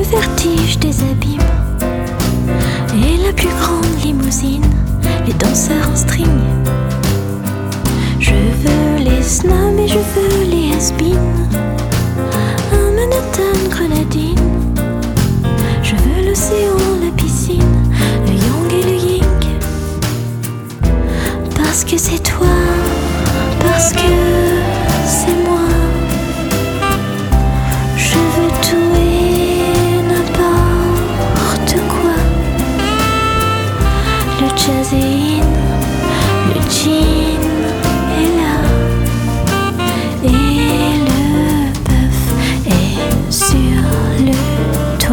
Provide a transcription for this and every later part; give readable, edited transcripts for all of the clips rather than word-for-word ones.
vertige des abîmes et la plus grande limousine, les danseurs en string. Je veux les snobs et je veux les has-beens, un Manhattan grenadine. Je veux l'océan, la piscine, le yang et le ying. Parce que c'est toi, parce que c'est moi. Je veux tout et n'importe quoi. Le jazz est in, le jean est là, et le bœuf est sur le toit.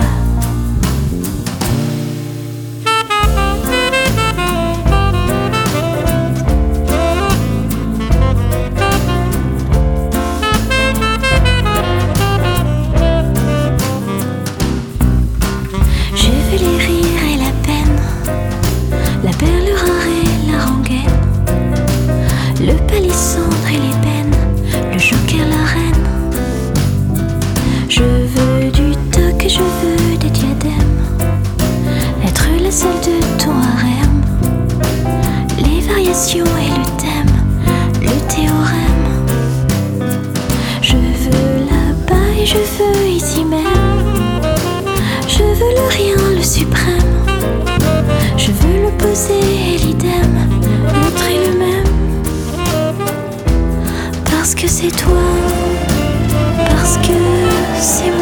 Je veux les rires et la peine, la perle rare et la rengaine, le palissandre et l'ébène, le joker, la reine. Je veux du toc et je veux des diadèmes, être la seule de ton harem, les variations et le thème, le théorème. Je veux là-bas et je veux ici même. Je veux le rien, le suprême. Je veux l'opposé et l'idem, l'autre et le même. Parce que c'est toi, parce que c'est moi.